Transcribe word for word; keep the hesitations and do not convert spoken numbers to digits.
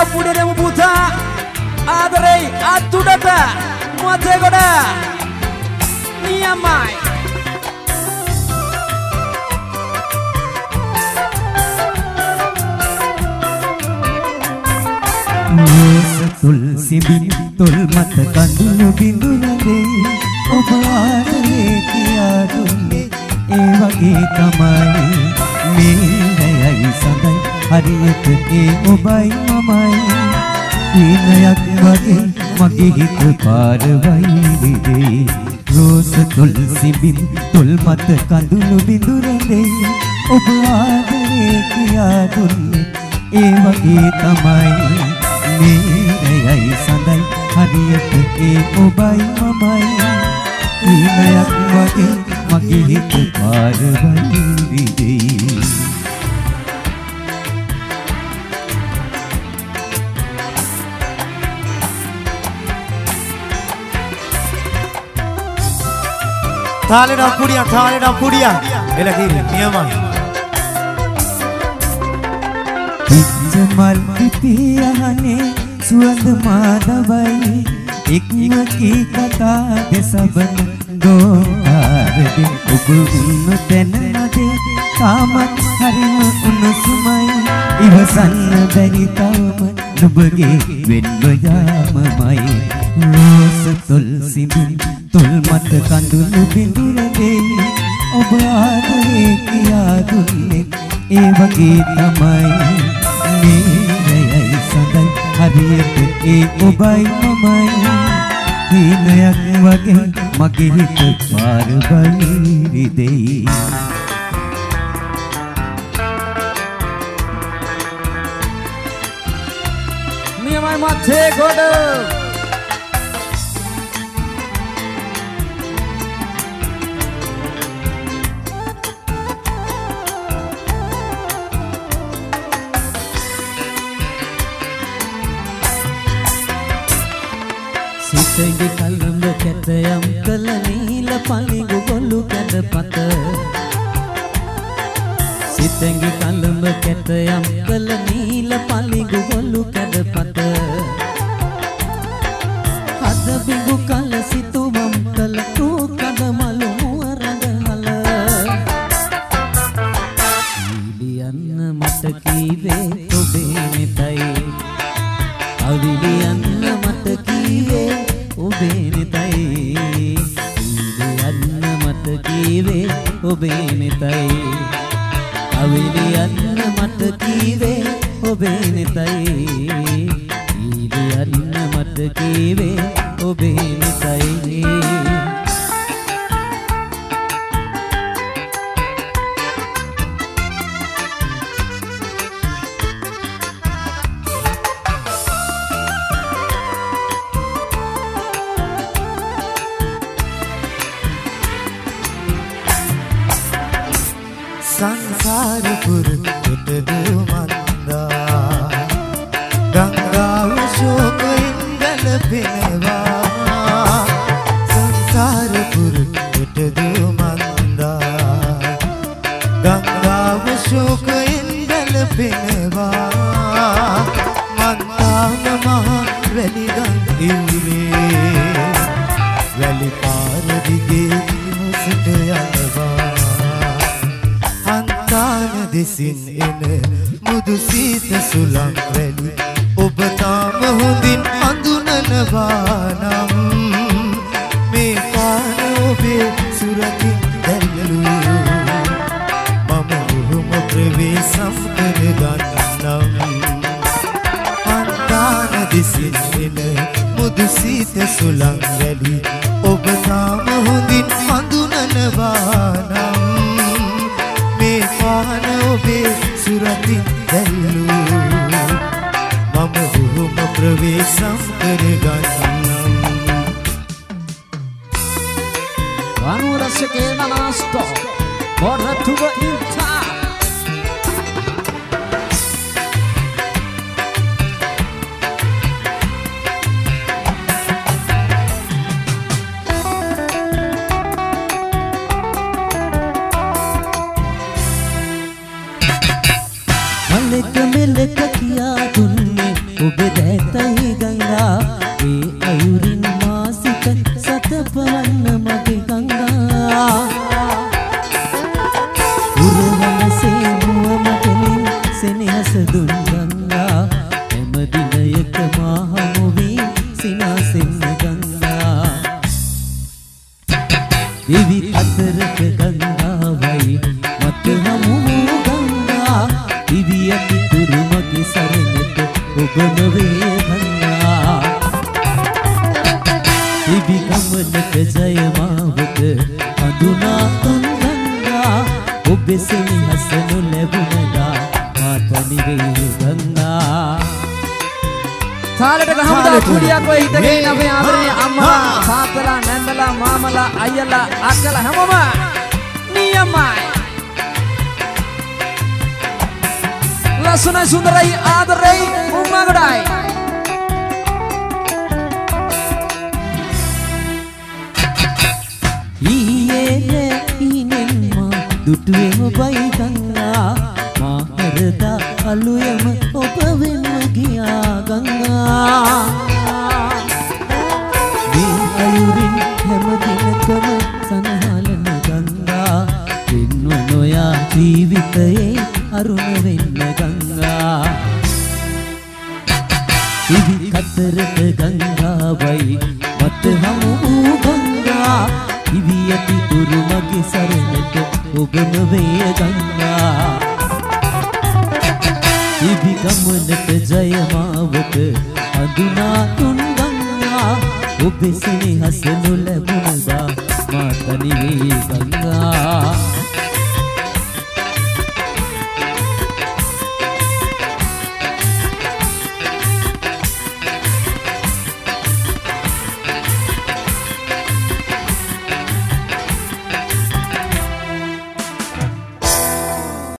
pudiremu puta ආදරේ අතුඩට මතේ ගොඩ නියමයි තුල්සි බින් තුල් මත කඳුළු බිඳුනදේ ඔබ ආදරේ කියා දුන්නේ ඒ වගේ තමයි මේයයි සඳයි හරියට ඒ ඔබයි මමයි ඊනයක් වගේ මගේ හිත පාර වයිවිදේ රෝස තුල්සි බින් තුල් මත කඳුළු බිඳුනදේ ඔබ ආදරේ කියා දුන්නේ ඒ වගේ තමයි මේයයි සඳයි හරියට ඒ ඔබයි මමයි ඊනයක් වගේ මගේ හිත පාර වයිවිදේ තාලෙනම් පුඩියක් තාලෙනම් පුඩියක් එල කිරි නියමයි මල් පිපියහනේ සුවඳ මාදවයි ඉක්මකී කතා දෙසබන ගෝආරදි ඔබ උන්න තැනමදේ තාමත් හරිම උණුසුමයි ඉවසන්න බැරි තවම නුඹගේ වෙන්න යාමමයි රෝස තුල්සි බින් තුල් මත කඳුළු බිඳුනදේ ඔබ ආදරේ කියා දුන්නේ ඒ වගේ තමයි මේයයි සඳයි හරියට ඒ ඔබයි මමයි ඊනයක් වගේ මගේ හිත පාර වයිවිදේ නියමයි මතේ ගොඩ සිතෙහි කලඹ කැටයම් කළ නීල පලිඟු ගොළු කැඩපත සිතෙහි කලඹ කැටයම් කළ නීල පලිඟු ගොළු කැඩපත හද බිඟු කල සිතුවම් කළ කෝ කඩ මලු මුවරඟහල ඊලියන්න මට කීවේ ඔබේ නෙතයි අවිලියන්න මට කීවේ ඔබේ නෙතයි ඊලියන්න මට කීවේ ඔබේ නෙතයි අවිලියන්න මට කීවේ ඔබේ නෙතයි ඊලියන්න මට කීවේ ඔබේ නෙතයි සංසාරපුර උටදු මන්දා ගංගාව ශෝකයෙන් ගැලපෙනවා සංසාරපුර උටදු මන්දා ගංගාව ශෝකයෙන් ගැලපෙනවා මන්දාන මහ වැලිගම් ඉවුරේ වැලි පාර දිගේ මුසට යනවා දෙසින් එන මුදු සීත සුළං වැලි ඔබ තාම හොඳින් අඳුනනවා නම් මේ පාන ඔබේ සුරකින් දැල්ලලු මම ඔහුම ප්‍රවේශම් කරගන්නම් අන්තාන දෙසින් එන මුදු සීත සුළං වැලි ඔබ තාම හොඳින් අඳුනනවා නම් පාන ඔබේ සුරතින් දැල්ලු මම ඔහුම ප්‍රවේශම් කරගන්නම් වනුරසකේ නනස්තෝ මොරතුව ඉන්තා ඔබ දැතයි ගංගා ඒ අයුරින් මාසික සතපවන්න මගේ ගංගා උරවනසේ මුව මතලින් සෙනෙහස දුන් ගංගා එම දිනයක මාහමුවී සිනාසෙන්න ගංගා දිවි අතරක ගංගාවයි මත හමු ගංගා දිවි අතිතුරු මගේ සරණට ඔබ නොවේ ගංගා දිවි ගමනක ජය මාවත හඳුනා තුන් ගංගා ඔබේ සෙනෙහස නොලැබුණදා මාතනි වේ ගංගා තාලෙට ගහමුදා කුඩියක් ඔය හිටගෙන අපේ ආදරණීය අම්මලා තාත්තලා නැන්දලා මාමලා අයියලා අක්කලා හැමෝම නියමයි ලස්සනයි සුන්දරයි ආදරයි උම්මගඩයි ඊයේ ඉනෙන්ම දුටුවේ ඔබයි ගංගා මාහරදා අලුයම ඔබ වෙන්න ගියා ගංගා මේ අයුරින් හැම දිනකම සනහලන ගංගා වෙන්ව නොයා ජීවිතයේ අරුණ වෙන්න ගංගා දිවි කතරට ගංගාවයි මත හමු ගංගා දිවි යති තුරු මගේ සරණට ඔබ නොවේ ගංගා දිවි ගමනට ජය මාවත හඳුනා තුන් ගංගා ඔබේ සෙනෙහස නොලැබුණදා මාතනි වේ ගංගා